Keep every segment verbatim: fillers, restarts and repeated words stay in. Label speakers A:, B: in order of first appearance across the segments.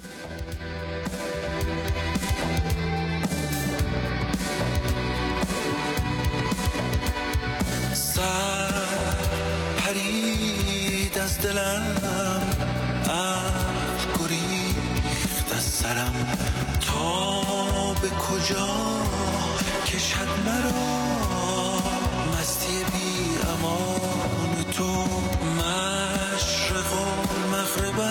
A: سر پرید از دلم، عقل گریخت از سرم، تا به کجا کشد مرا مستی بی امان تو. مشرق و مغرب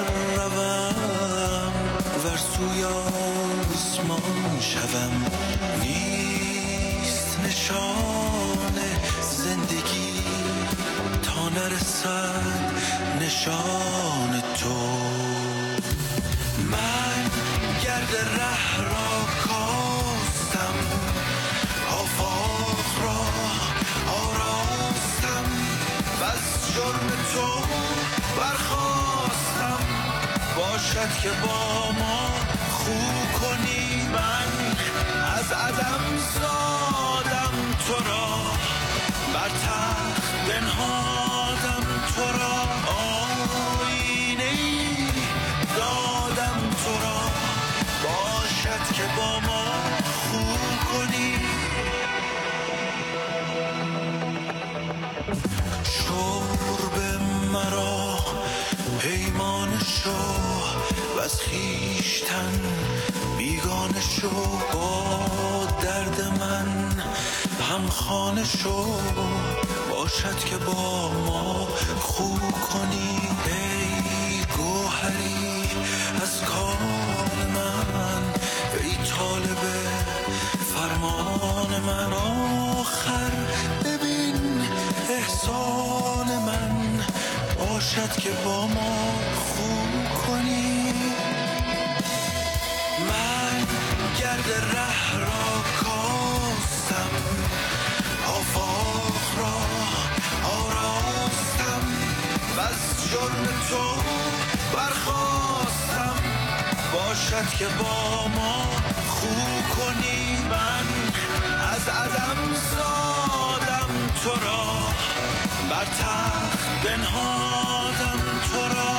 A: روم، ور سوی آسمان شوم، نیست نشان زندگی تا نرسد نشان تو. من گرد ره را کاستم، آفاق را آراستم، و از جرم تو برخاستم. باشد که با ما خو کنی، من از عدم زادم تو را، بر تخت بنهادم تو را، آینه‌ای دادم تو را. باشد که با ما خو کنی. شرب مرا پیمان شو، و از خویشتن بیگانه شو. با درد من همخانه شو، باشد که با ما خو کنی. ای گوهری از کان من، ای طالب فرمان من. آخر ببین احسان من، باشد که با ما خو کنی. من گرد ره را کاستم، آفاق را آراستم، و از جرم تو برخاستم. باشد که با ما خو کنی. من از عدم زادم تو را، بر تخت بنهادم تو را.